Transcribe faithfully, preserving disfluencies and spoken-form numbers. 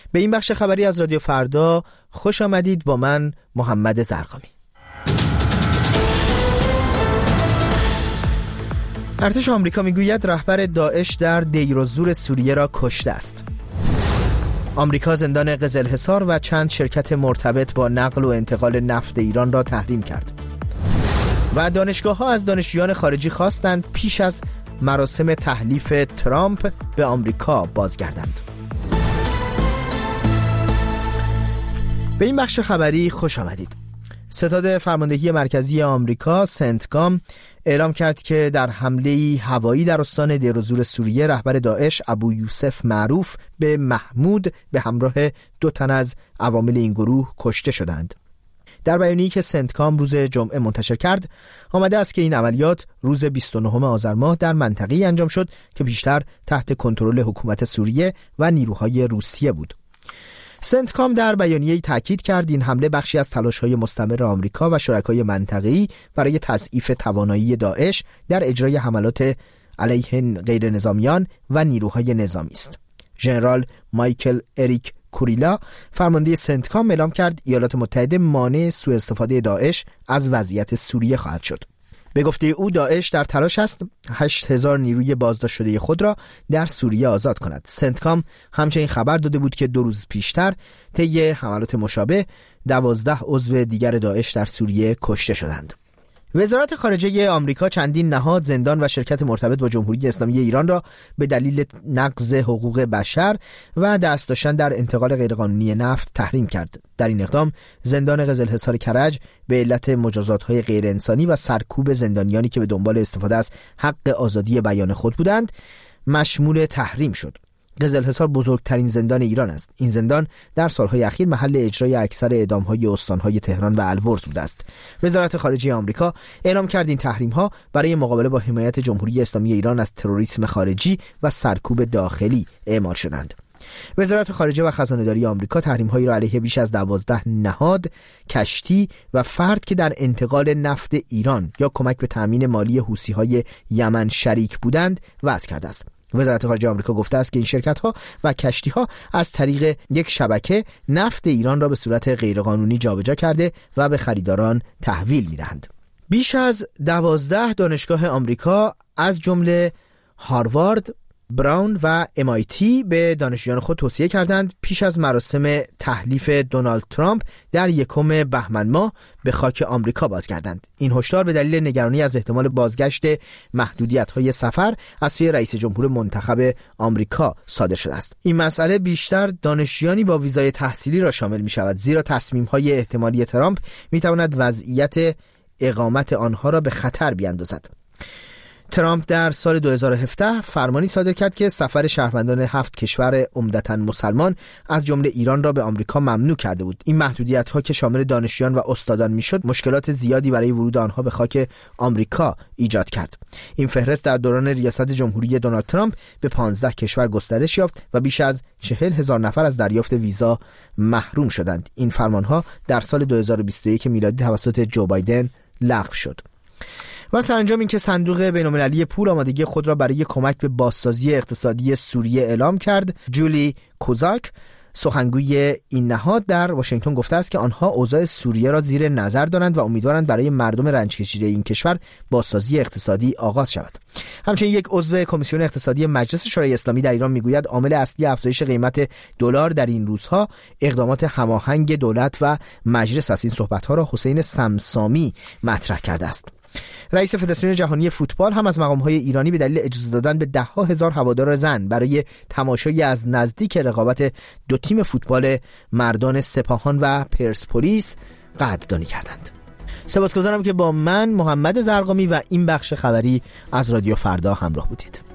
به این بخش خبری از رادیو فردا خوش آمدید. با من محمد زرقامی. ارتش آمریکا میگوید رهبر داعش در دیر الزور سوریه را کشته است. آمریکا زندان قزلحصار و چند شرکت مرتبط با نقل و انتقال نفت ایران را تحریم کرد. و دانشگاه‌ها از دانشجویان خارجی خواستند پیش از مراسم تحلیف ترامپ به آمریکا بازگردند. به این بخش خبری خوش آمدید. ستاد فرماندهی مرکزی آمریکا سنتکام اعلام کرد که در حمله هوایی در استان دیر الزور سوریه رهبر داعش ابو یوسف معروف به محمود به همراه دو تن از عوامل این گروه کشته شدند. در بیانیه‌ای که سنتکام روز جمعه منتشر کرد آمده است که این عملیات روز بیست و نهم آذر ماه در منطقه‌ای انجام شد که بیشتر تحت کنترل حکومت سوریه و نیروهای روسیه بود. سنتکام در بیانیه‌ای تاکید کرد این حمله بخشی از تلاش‌های مستمر آمریکا و شرکای منطقه‌ای برای تضعیف توانایی داعش در اجرای حملات علیه غیر نظامیان و نیروهای نظامی است. ژنرال مایکل اریک کوریلا فرمانده سنتکام اعلام کرد ایالات متحده مانع سوء استفاده داعش از وضعیت سوریه خواهد شد. به گفته او داعش در تلاش است هشت هزار نیروی بازداشت شده خود را در سوریه آزاد کند. سنتکام همچنین خبر داده بود که دو روز پیشتر طی حملات مشابه دوازده عضو دیگر داعش در سوریه کشته شدند. وزارت خارجه آمریکا چندین نهاد، زندان و شرکت مرتبط با جمهوری اسلامی ایران را به دلیل نقض حقوق بشر و دست داشتن در انتقال غیرقانونی نفت تحریم کرد. در این اقدام زندان قزلحصار کرج به علت مجازات‌های غیر انسانی و سرکوب زندانیانی که به دنبال استفاده از حق آزادی بیان خود بودند مشمول تحریم شد. قزلحصار بزرگترین زندان ایران است. این زندان در سالهای اخیر محل اجرای اکثر اعدام‌های استان‌های تهران و البرز بوده است. وزارت خارجه آمریکا اعلام کرد این تحریم‌ها برای مقابله با حمایت جمهوری اسلامی ایران از تروریسم خارجی و سرکوب داخلی اعمال شدند. وزارت خارجه و خزانه‌داری آمریکا تحریم‌هایی را علیه بیش از دوازده نهاد، کشتی و فرد که در انتقال نفت ایران یا کمک به تأمین مالی حوثی‌های یمن شریک بودند وضع کرده است. وزارت خارجه آمریکا گفته است که این شرکت‌ها و کشتی‌ها از طریق یک شبکه نفت ایران را به صورت غیرقانونی جابجا کرده و به خریداران تحویل می‌دهند. بیش از دوازده دانشگاه آمریکا از جمله هاروارد، براون و ام آی تی به دانشجویان خود توصیه کردند پیش از مراسم تحلیف دونالد ترامپ در یکم بهمن ماه به خاک آمریکا بازگردند. این هشدار به دلیل نگرانی از احتمال بازگشت محدودیت‌های سفر از سوی رئیس جمهور منتخب آمریکا صادر شده است. این مسئله بیشتر دانشجویانی با ویزای تحصیلی را شامل می‌شود، زیرا تصمیم‌های احتمالی ترامپ می‌تواند وضعیت اقامت آنها را به خطر بیاندازد. ترامپ در سال دو هزار و هفده فرمانی صادر کرد که سفر شهروندان هفت کشور عمدتاً مسلمان از جمله ایران را به آمریکا ممنوع کرده بود. این محدودیت‌ها که شامل دانشجویان و استادان میشد، مشکلات زیادی برای ورود آنها به خاک آمریکا ایجاد کرد. این فهرست در دوران ریاست جمهوری دونالد ترامپ به پانزده کشور گسترش یافت و بیش از چهل هزار نفر از دریافت ویزا محروم شدند. این فرمانها در سال دو هزار و بیست و یک میلادی توسط جو بایدن لغو شد. و سرانجام این که صندوق بین‌المللی پول آمادگی خود را برای کمک به بازسازی اقتصادی سوریه اعلام کرد. جولی کوزاک سخنگوی این نهاد در واشنگتن گفته است که آنها اوضاع سوریه را زیر نظر دارند و امیدوارند برای مردم رنج کشیده این کشور بازسازی اقتصادی آغاز شود. همچنین یک عضو کمیسیون اقتصادی مجلس شورای اسلامی در ایران میگوید عامل اصلی افزایش قیمت دلار در این روزها اقدامات هماهنگ دولت و مجلس است. این صحبت‌ها را حسین سمسامی مطرح کرده است. رئیس فدراسیون جهانی فوتبال هم از مقام‌های ایرانی به دلیل اجازه دادن به ده‌ها هزار هوادار زن برای تماشای از نزدیک رقابت دو تیم فوتبال مردان سپاهان و پرسپولیس قدردانی کردند. سپاسگزارم که با من محمد زرقامی و این بخش خبری از رادیو فردا همراه بودید.